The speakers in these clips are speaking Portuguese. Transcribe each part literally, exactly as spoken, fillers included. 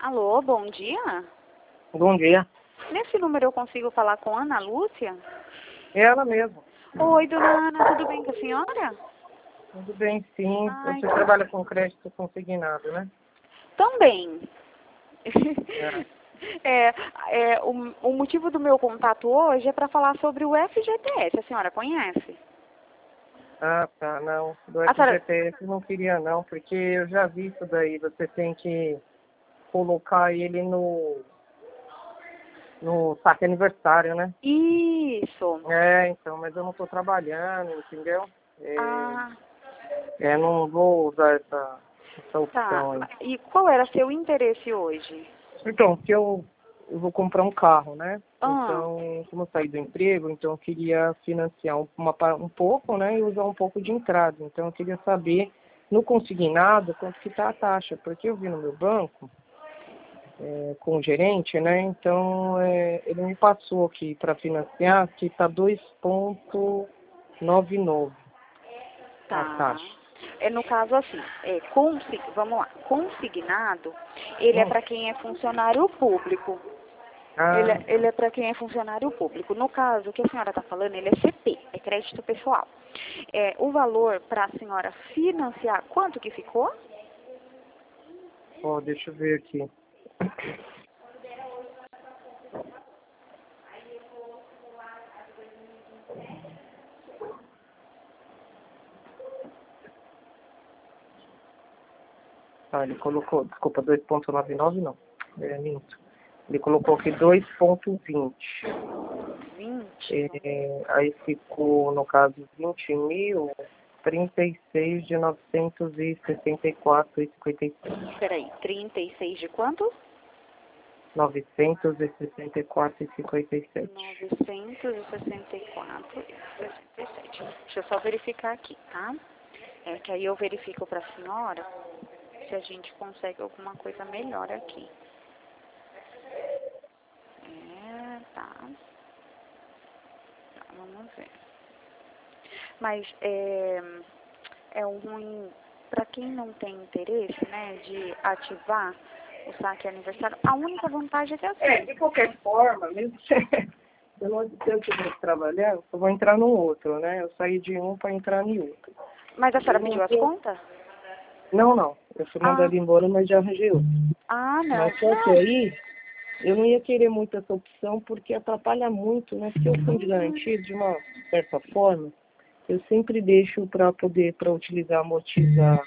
Alô, bom dia. Bom dia. Nesse número eu consigo falar com Ana Lúcia? É ela mesmo. Oi, dona Ana, tudo bem com a senhora? Tudo bem, sim. Ai, Você que... trabalha com crédito consignado, né? Também. É. é, é, o, o motivo do meu contato hoje é para falar sobre o F G T S. A senhora conhece? Ah, tá. Não. Do A senhora... F G T S não queria não, porque eu já vi isso daí. Você tem que colocar ele no, no saque aniversário, né? Isso. É, então, mas eu não estou trabalhando, entendeu? É, Ah, é, não vou usar essa, essa tá. opção aí. E qual era seu interesse hoje? Então, que eu, eu vou comprar um carro, né? Ah, Então, como eu saí do emprego, então eu queria financiar um, uma, pa- um pouco, né? E usar um pouco de entrada. Então, eu queria saber, no consignado, quanto que tá a taxa. Porque eu vi no meu banco, é, com o gerente, né? Então, é, ele me passou aqui para financiar que tá dois vírgula noventa e nove a tá. taxa. É, no caso assim, é, consi... vamos lá, consignado, ele é Hum. para quem é funcionário público. Ele, Ah, é- ele é para quem é funcionário público. No caso, o que a senhora está falando, ele é C P, é crédito pessoal. É, o valor para a senhora financiar, quanto que ficou? ó, deixa eu ver aqui. Ah, ele colocou, desculpa, dois vírgula noventa e nove não. É, minto. Ele colocou aqui dois vírgula vinte. vinte? É, aí ficou, no caso, vinte mil, trinta e seis de novecentos e sessenta e quatro e cinquenta e sete. Peraí, trinta e seis de quanto? novecentos e sessenta e quatro e cinquenta e sete. novecentos e sessenta e quatro e sessenta e sete. Deixa eu só verificar aqui, tá? É que aí eu verifico para a senhora se a gente consegue alguma coisa melhor aqui. É, tá. Tá, vamos ver. Mas é, é um ruim para quem não tem interesse, né, de ativar o saque aniversário. A única vantagem é que é É, assim. de qualquer forma, mesmo se eu não se eu tiver que trabalhar, eu vou entrar no outro, né? Eu saí de um para entrar em outro. Mas a senhora Eu não pediu as vou... contas? Não, não. Eu fui Ah, mandado embora, mas já arranjei outro. ah, não. Mas só que Não. aí, eu não ia querer muito essa opção, porque atrapalha muito, né? Porque o fundo de Uhum. garantia, de uma certa forma, eu sempre deixo para poder, para utilizar, amortizar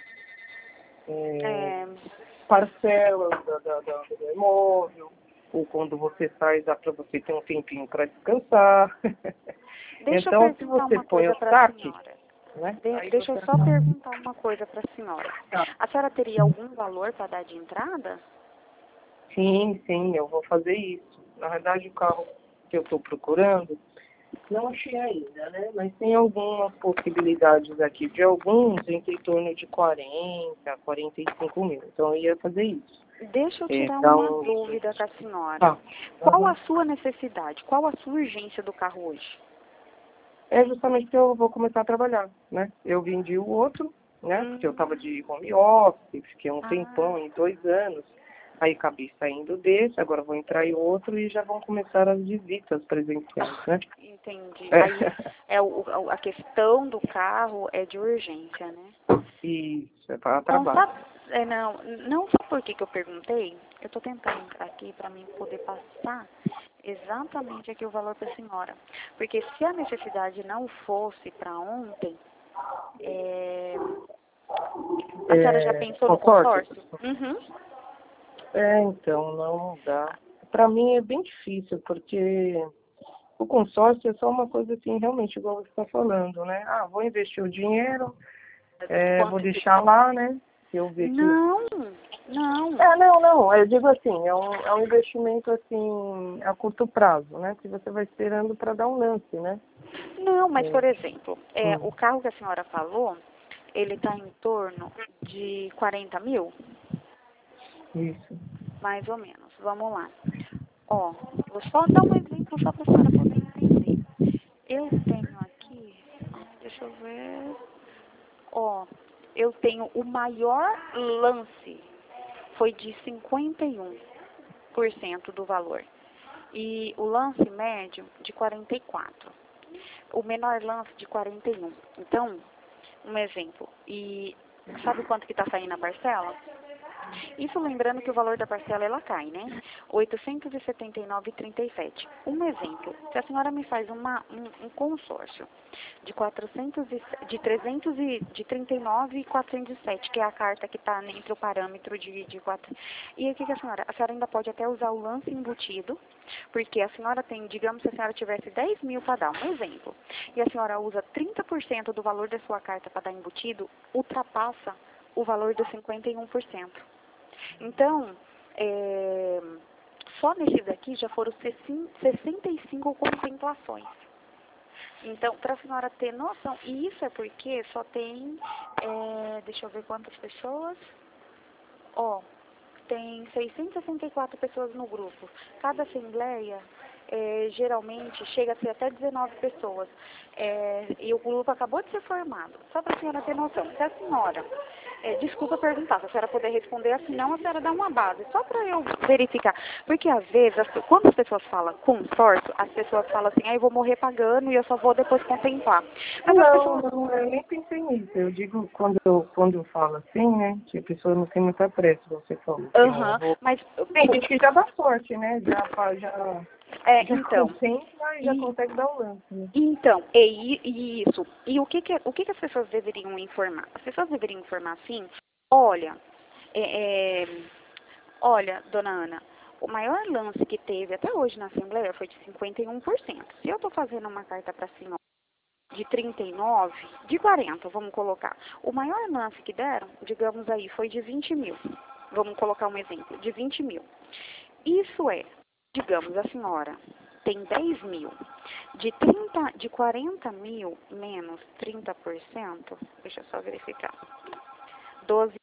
é, É, parcelas da, da, da- do imóvel, ou quando você sai, dá para você ter um tempinho para descansar. deixa eu Então, se perguntar você uma põe coisa o para a saque, senhora. né? De- Aí deixa eu você só acaba. perguntar uma coisa para a senhora. Tá. A senhora teria algum valor para dar de entrada? Sim, sim, eu vou fazer isso. Na verdade, o carro que eu estou procurando, não achei ainda, né? Mas tem algumas possibilidades aqui, de alguns entre em torno de quarenta, quarenta e cinco mil. Então, eu ia fazer isso. Deixa eu É, tirar dá uma um... dúvida com a senhora. Tá. Qual a Uhum. sua necessidade? Qual a sua urgência do carro hoje? É justamente que eu vou começar a trabalhar, né? Eu vendi o outro, né? Porque eu estava Hum, de home office, fiquei um ah, tempão, em dois anos. Aí acabei saindo desse, agora vou entrar em outro e já vão começar as visitas presenciais, né? entendi. É. Aí é o, o- a questão do carro é de urgência, né? Isso, é para Não, trabalho. sabe, é, não, não sabe por que que eu perguntei? Eu estou tentando entrar aqui para mim poder passar exatamente aqui o valor para a senhora. Porque se a necessidade não fosse para ontem, é, a senhora já É, pensou no consórcio? consórcio? Uhum. É, então, não dá. Para mim é bem difícil, porque o consórcio é só uma coisa assim, realmente, igual você está falando, né? Ah, vou investir o dinheiro, é, vou Quanto que... deixar lá, né? Se eu ver que... Não, não. É, não, não, eu digo assim, é um, é um investimento assim, a curto prazo, né? Que você vai esperando para dar um lance, né? Não, mas É. por exemplo, é, Hum, o carro que a senhora falou, ele está em torno de quarenta mil, isso. mais ou menos. Vamos lá. Ó, vou só dar um exemplo só para a senhora poder entender. Eu tenho aqui, ai, deixa eu ver. Ó, eu tenho o maior lance, foi de cinquenta e um. por cento do valor. E o lance médio de quarenta e quatro. O menor lance de quarenta e um. Então, um exemplo. E sabe quanto que está saindo a parcela? Isso lembrando que o valor da parcela ela cai, né? oitocentos e setenta e nove vírgula trinta e sete. Um exemplo, se a senhora me faz uma, um, um consórcio de, quatrocentos e, de, trezentos e, de trinta e nove e quatrocentos e sete, que é a carta que está entre o parâmetro de, de quatro. E o que, que a senhora? A senhora ainda pode até usar o lance embutido, porque a senhora tem, digamos, se a senhora tivesse dez mil para dar, um exemplo, e a senhora usa trinta por cento do valor da sua carta para dar embutido, ultrapassa o valor dos cinquenta e um por cento. Então, é, só nesses aqui já foram sessenta e cinco contemplações. Então, para a senhora ter noção, e isso é porque só tem, é, deixa eu ver quantas pessoas, ó, tem seiscentas e sessenta e quatro pessoas no grupo. Cada assembleia, é, geralmente, chega a ser até dezenove pessoas. É, e o grupo acabou de ser formado. Só para a senhora ter noção, se a senhora... É, desculpa perguntar, se a senhora puder responder assim, não, a senhora dá uma base, só para eu verificar. Porque às vezes, as, quando as pessoas falam consórcio, as pessoas falam assim, ah, eu vou morrer pagando e eu só vou depois contemplar. Mas Não, as pessoas... não, eu nem pensei nisso. Eu digo, quando eu, quando eu falo assim, né, que a pessoa não tem muita pressa, você falou. Aham, Uhum. Vou... mas... Tem gente que já dá sorte, né, já, fa- já, É, já então... contempla e já E, consegue dar o lance, né? então, é i- e isso. E o que que, o que que as pessoas deveriam informar? As pessoas deveriam informar assim, olha, é, é, olha, dona Ana, o maior lance que teve até hoje na Assembleia foi de cinquenta e um por cento. Se eu estou fazendo uma carta para a senhora de trinta e nove, de quarenta, vamos colocar. O maior lance que deram, digamos aí, foi de vinte mil. Vamos colocar um exemplo, de vinte mil. Isso é, digamos, a senhora tem dez mil. De, trinta, de quarenta mil menos trinta por cento, deixa eu só verificar, doze.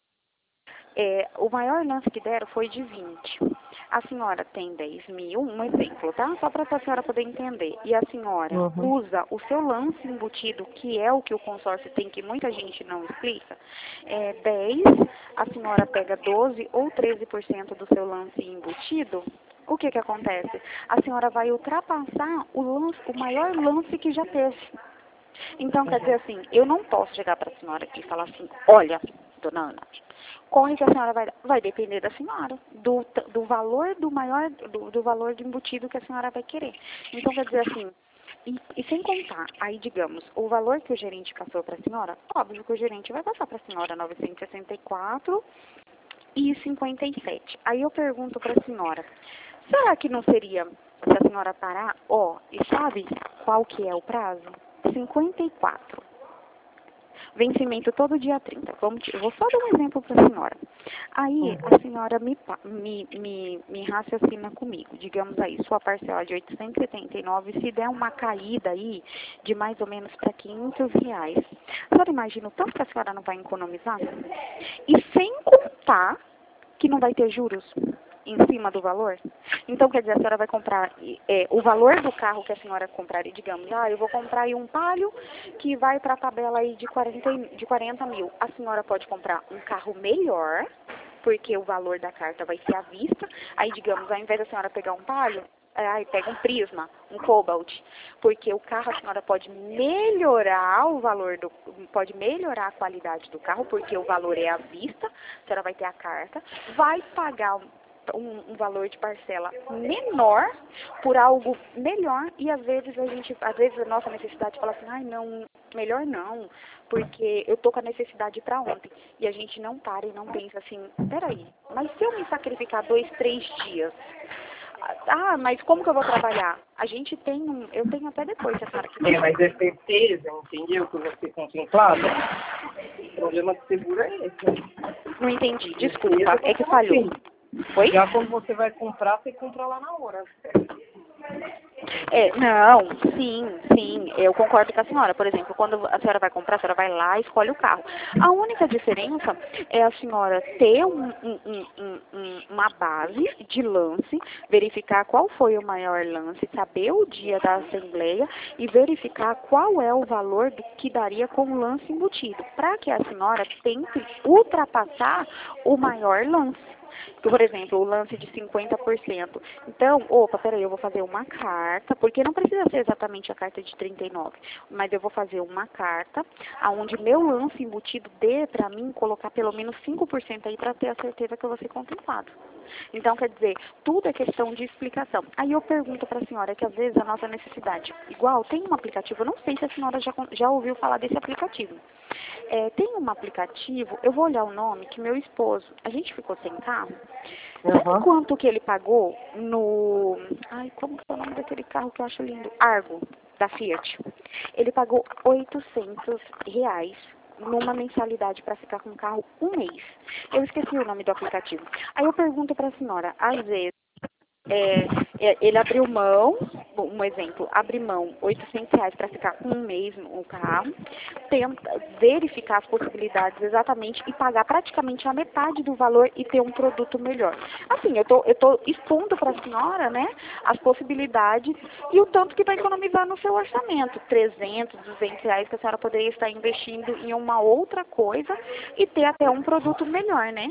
É, o maior lance que deram foi de vinte. A senhora tem dez mil, um exemplo, tá? Só para a senhora poder entender. E a senhora Uhum. usa o seu lance embutido, que é o que o consórcio tem, que muita gente não explica, é dez, a senhora pega doze ou treze por cento do seu lance embutido. O que que acontece? A senhora vai ultrapassar o, lance, o maior lance que já teve. Então, quer dizer assim, eu não posso chegar para a senhora aqui e falar assim, olha, dona Ana, corre que a senhora vai dar. Vai depender da senhora, do, do valor do maior, do, do valor de embutido que a senhora vai querer. Então, quer dizer assim, e, e sem contar, aí digamos, o valor que o gerente passou para a senhora, óbvio que o gerente vai passar para a senhora novecentos e sessenta e quatro e cinquenta e sete. Aí eu pergunto para a senhora, será que não seria, se a senhora parar, ó, e sabe qual que é o prazo? cinquenta e quatro. Vencimento todo dia trinta. Vamos, eu vou só dar um exemplo para a senhora. Aí a senhora me, me, me, me raciocina comigo. Digamos aí, sua parcela de oitocentos e setenta e nove, se der uma caída aí de mais ou menos para quinhentos reais. A senhora imagina o tanto que a senhora não vai economizar? E sem contar que não vai ter juros em cima do valor. Então, quer dizer, a senhora vai comprar é, o valor do carro que a senhora compraria, digamos, ah, eu vou comprar aí um Palio que vai para a tabela aí de quarenta, de quarenta mil. A senhora pode comprar um carro melhor, porque o valor da carta vai ser à vista. Aí, digamos, ao invés da senhora pegar um Palio, aí pega um Prisma, um Cobalt, porque o carro a senhora pode melhorar o valor do, pode melhorar a qualidade do carro, porque o valor é à vista, a senhora vai ter a carta, vai pagar um, um, um valor de parcela menor por algo melhor, e às vezes a gente, às vezes a nossa necessidade fala assim, ai não, melhor não, porque eu tô com a necessidade para ontem, e a gente não para e não pensa assim, peraí, mas se eu me sacrificar dois, três dias, ah, mas como que eu vou trabalhar? A gente tem um, eu tenho até depois, se a senhora quiser. É, mas é certeza, entendeu? Que eu vou ser contemplado. O problema do seguro é esse, né? Não entendi, desculpa, é que falhou. Foi? Já quando você vai comprar, você compra lá na hora. É, não, sim, sim, eu concordo com a senhora. Por exemplo, quando a senhora vai comprar, a senhora vai lá e escolhe o carro. A única diferença é a senhora ter um, um, um, um, uma base de lance, verificar qual foi o maior lance, saber o dia da assembleia e verificar qual é o valor do que daria com o lance embutido, para que a senhora tente ultrapassar o maior lance. Por exemplo, o lance de cinquenta por cento. Então, opa, peraí, eu vou fazer uma carta, porque não precisa ser exatamente a carta de trinta e nove, mas eu vou fazer uma carta onde meu lance embutido dê para mim colocar pelo menos cinco por cento aí para ter a certeza que eu vou ser contemplado. Então, quer dizer, tudo é questão de explicação. Aí eu pergunto para a senhora que às vezes a nossa necessidade, igual, tem um aplicativo, eu não sei se a senhora já, já ouviu falar desse aplicativo. É, tem um aplicativo, eu vou olhar o nome, que meu esposo, a gente ficou sem carro. Sabe Uhum. quanto que ele pagou no... Ai, como que é o nome daquele carro que eu acho lindo? Argo, da Fiat. Ele pagou oitocentos reais numa mensalidade para ficar com o carro um mês. Eu esqueci o nome do aplicativo. Aí eu pergunto para a senhora, às vezes, é, é, ele abriu mão, um exemplo, abre mão oitocentos reais para ficar com um mês no carro, tenta verificar as possibilidades exatamente e pagar praticamente a metade do valor e ter um produto melhor. Assim, eu tô, eu tô expondo para a senhora, né, as possibilidades e o tanto que vai economizar no seu orçamento, trezentos, duzentos reais que a senhora poderia estar investindo em uma outra coisa e ter até um produto melhor, né?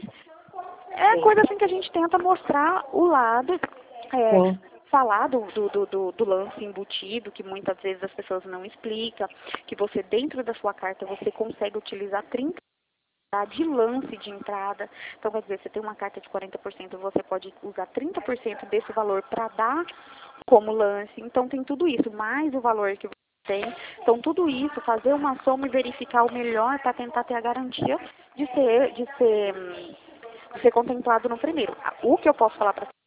É coisa assim que a gente tenta mostrar o lado, é, Sim. falar do, do, do, do lance embutido, que muitas vezes as pessoas não explicam, que você dentro da sua carta você consegue utilizar trinta por cento de lance de entrada. Então, quer dizer, você tem uma carta de quarenta por cento, você pode usar trinta por cento desse valor para dar como lance. Então, tem tudo isso, mais o valor que você tem. Então, tudo isso, fazer uma soma e verificar o melhor para tentar ter a garantia de ser, de ser, de ser contemplado no primeiro. O que eu posso falar para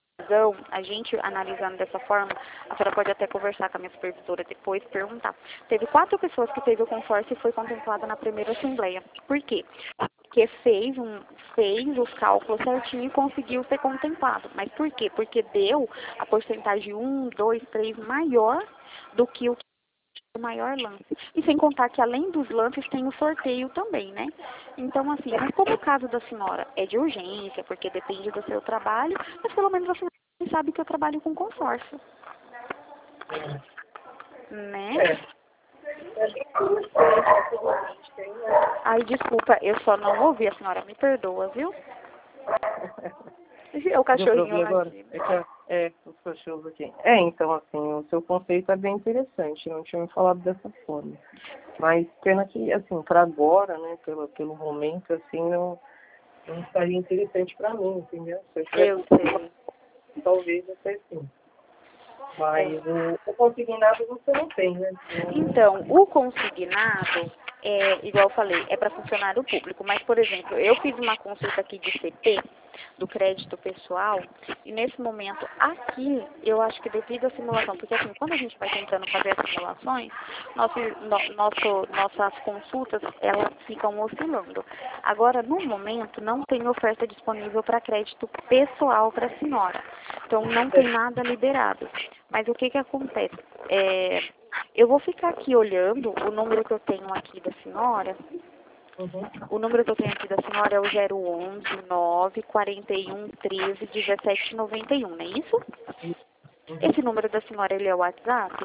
a gente analisando dessa forma, a senhora pode até conversar com a minha supervisora depois, perguntar. Teve quatro pessoas que teve o consórcio e foi contemplada na primeira assembleia. Por quê? Porque fez, um, fez os cálculos certinho e conseguiu ser contemplado. Mas por quê? Porque deu a porcentagem um, dois, três maior do que o o maior lance. E sem contar que além dos lances tem o sorteio também, né? Então, assim, mas como o caso da senhora é de urgência, porque depende do seu trabalho, mas pelo menos a senhora sabe que eu trabalho com consórcio. Né? Ai, desculpa, eu só não ouvi a senhora, me perdoa, viu? É o Deu pra cachorrinho ouvir lá agora? de... É, que a- é, os cachorros aqui. É, então, assim, o seu conceito é bem interessante, não tinha me falado dessa forma. Mas pena que, assim, para agora, né, pelo, pelo momento, assim, não, não estaria interessante para mim, entendeu? Se eu tivesse, Eu sei. talvez até sim. É. Mas o, o consignado você não tem, né? Então, o consignado, é, igual eu falei, é para funcionário público. Mas, por exemplo, eu fiz uma consulta aqui de C P, do crédito pessoal, e nesse momento aqui, eu acho que devido à simulação, porque assim, quando a gente vai tentando fazer as simulações, nosso, no, nosso, nossas consultas, elas ficam oscilando. Agora, no momento, não tem oferta disponível para crédito pessoal para a senhora. Então, não tem nada liberado. Mas o que que acontece? É, eu vou ficar aqui olhando o número que eu tenho aqui da senhora. Uhum. O número que eu tenho aqui da senhora é o zero onze, nove, quarenta e um, treze, dezessete, noventa e um, não é isso? Esse número da senhora, ele é o WhatsApp?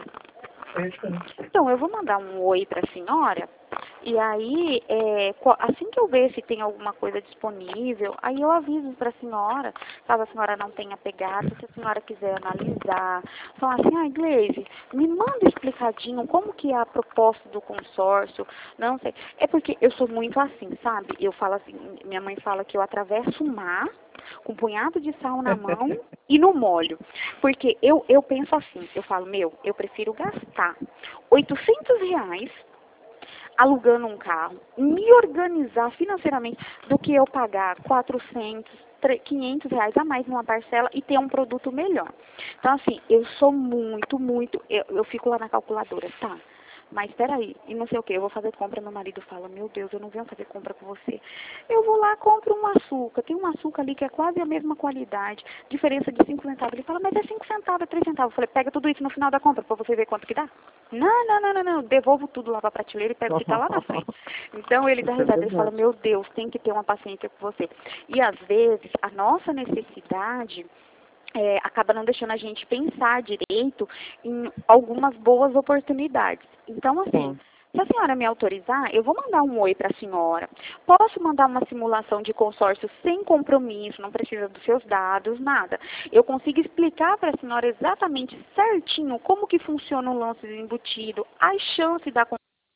Então, eu vou mandar um oi para a senhora, e aí, é, assim que eu ver se tem alguma coisa disponível, aí eu aviso para a senhora, caso a senhora não tenha pegado, se a senhora quiser analisar, falar assim, ah, Gleise, me manda explicadinho como que é a proposta do consórcio, não sei. É porque eu sou muito assim, sabe? Eu falo assim, minha mãe fala que eu atravesso o mar, com um punhado de sal na mão e no molho. Porque eu, eu penso assim, eu falo, meu, eu prefiro gastar oitocentos reais alugando um carro, me organizar financeiramente, do que eu pagar quatrocentos, quinhentos reais a mais numa parcela e ter um produto melhor. Então, assim, eu sou muito, muito, eu, eu fico lá na calculadora, tá? Mas peraí, e não sei o que, eu vou fazer compra, meu marido fala, meu Deus, eu não venho fazer compra com você. Eu vou lá, compro um açúcar, tem um açúcar ali que é quase a mesma qualidade, diferença de cinco centavos. Ele fala, mas é cinco centavos, é três centavos. Eu falei, pega tudo isso no final da compra pra você ver quanto que dá. Não, não, não, não, não, devolvo tudo lá pra prateleira e pego o que tá lá na frente. Então ele dá Isso é risada, ele fala, verdade. meu Deus, tem que ter uma paciência com você. E às vezes, a nossa necessidade É, acaba não deixando a gente pensar direito em algumas boas oportunidades. Então, assim, Sim. Se a senhora me autorizar, eu vou mandar um oi para a senhora. Posso mandar uma simulação de consórcio sem compromisso, não precisa dos seus dados, nada. Eu consigo explicar para a senhora exatamente certinho como que funciona o lance embutido, as chances da.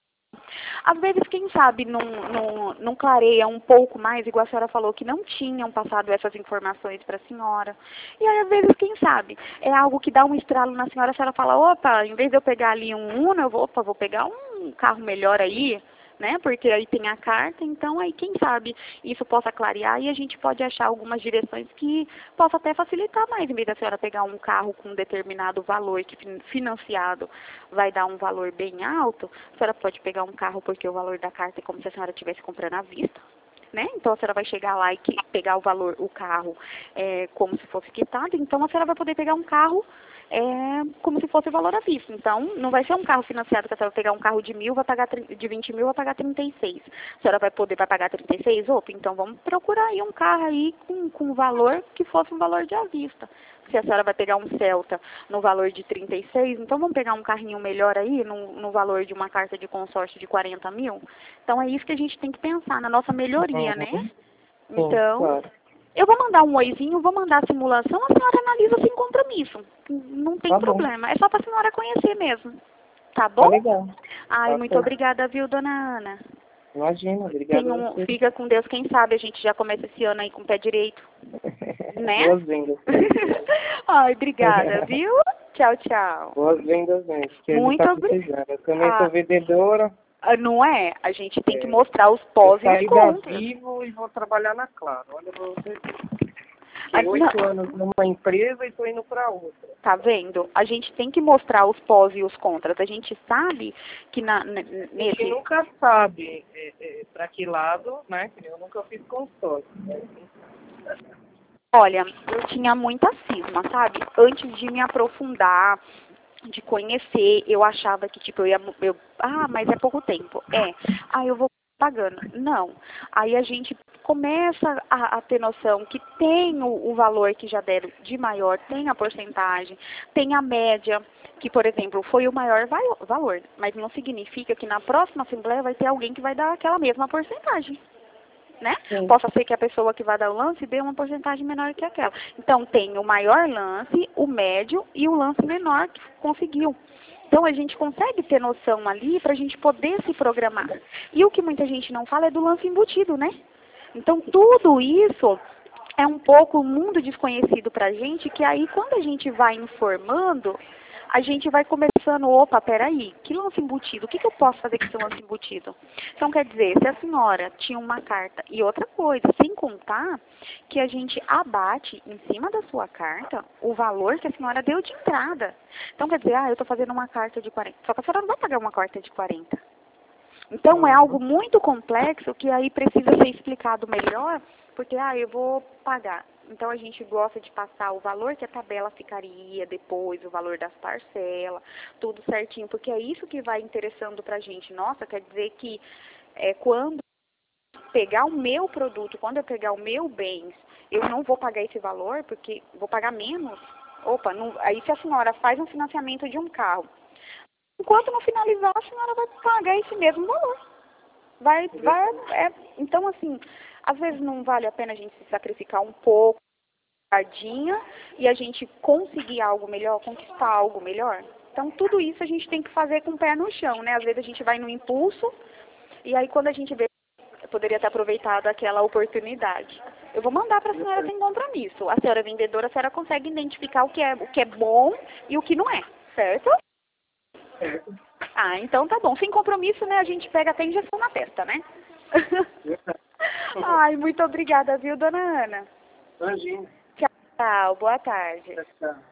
Às vezes, quem sabe, não, não, não clareia um pouco mais, igual a senhora falou, que não tinham passado essas informações para a senhora. E aí, às vezes, quem sabe, é algo que dá um estralo na senhora, a senhora fala, opa, em vez de eu pegar ali um Uno, eu vou, opa, vou pegar um carro melhor aí, né? Porque aí tem a carta, então aí, quem sabe, isso possa clarear e a gente pode achar algumas direções que possa até facilitar mais, em vez da senhora pegar um carro com um determinado valor, que financiado vai dar um valor bem alto, a senhora pode pegar um carro porque o valor da carta é como se a senhora estivesse comprando à vista. Né? Então a senhora vai chegar lá e que, pegar o valor, o carro é, como se fosse quitado, então a senhora vai poder pegar um carro é, como se fosse o valor à vista. Então, não vai ser um carro financiado que a senhora vai pegar um carro de mil, vai pagar de vinte mil, vai pagar trinta e seis. A senhora vai poder vai pagar trinta e seis? Opa, então vamos procurar aí um carro aí com, com um valor que fosse um valor de à vista. Se a senhora vai pegar um Celta no valor de trinta e seis, então vamos pegar um carrinho melhor aí, no, no valor de uma carta de consórcio de quarenta mil? Então é isso que a gente tem que pensar, na nossa melhoria, né? Uhum. Então, Sim, claro. eu vou mandar um oizinho, vou mandar a simulação, a senhora analisa sem compromisso. Não tem Tá bom. problema, é só para a senhora conhecer mesmo. Tá Tá bom? legal. Ai, Tá muito certo. obrigada, viu, dona Ana? Imagina, Tem obrigado a um, você. fica com Deus, quem sabe a gente já começa esse ano aí com o pé direito, né? Boas-vindas. Ai, obrigada, viu? Tchau, tchau. Boas-vindas mesmo, que a gente Muito tá obrigada. precisando. Eu também sou vendedora. Não é? A gente tem que É, mostrar os eu pós e os saí da contras. Vivo e vou trabalhar na Claro. Olha pra você. Ah, Fiquei não. oito anos numa empresa e estou indo para outra. Tá vendo? A gente tem que mostrar os pós e os contras. A gente sabe que na, n- A gente nesse... nunca sabe é, é, para que lado, né? Que eu nunca fiz consórcio. Né? Olha, eu tinha muita cisma, sabe? Antes de me aprofundar, de conhecer, eu achava que, tipo, eu ia... Eu, ah, mas é pouco tempo. É. Ah, eu vou pagando. Não. Aí a gente começa a, a ter noção que tem o, o valor que já deram de maior, tem a porcentagem, tem a média, que, por exemplo, foi o maior vai, valor, mas não significa que na próxima assembleia vai ter alguém que vai dar aquela mesma porcentagem. Né? Sim. Possa ser que a pessoa que vai dar o lance dê uma porcentagem menor que aquela. Então, tem o maior lance, o médio e o lance menor que conseguiu. Então, a gente consegue ter noção ali para a gente poder se programar. E o que muita gente não fala é do lance embutido, né? Então, tudo isso é um pouco um mundo desconhecido para a gente, que aí, quando a gente vai informando, a gente vai começando, opa, peraí, que lance embutido? O que, que eu posso fazer com esse lance embutido? Então, quer dizer, se a senhora tinha uma carta, e outra coisa, sem contar que a gente abate em cima da sua carta o valor que a senhora deu de entrada. Então, quer dizer, ah, eu estou fazendo uma carta de quarenta, só que a senhora não vai pagar uma carta de quarenta. Então, é algo muito complexo que aí precisa ser explicado melhor, porque, ah, eu vou pagar. Então, a gente gosta de passar o valor que a tabela ficaria, depois o valor das parcelas, tudo certinho, porque é isso que vai interessando pra gente. Nossa, quer dizer que é, quando pegar o meu produto, quando eu pegar o meu bens, eu não vou pagar esse valor, porque vou pagar menos. Opa, não, aí se a senhora faz um financiamento de um carro, enquanto não finalizar, a senhora vai pagar esse mesmo valor. Vai, vai, é, então, assim, às vezes não vale a pena a gente se sacrificar um pouco, e a gente conseguir algo melhor, conquistar algo melhor. Então, tudo isso a gente tem que fazer com o pé no chão, né? Às vezes a gente vai no impulso, e aí quando a gente vê, poderia ter aproveitado aquela oportunidade. Eu vou mandar para a senhora sem compromisso. A senhora vendedora, a senhora consegue identificar o que é, o que é bom e o que não é, certo? Certo. Ah, então tá bom. Sem compromisso, né? A gente pega até injeção na testa, né? Ai, muito obrigada, viu, dona Ana? Imagina. Tchau, boa tarde. Tchau, tchau.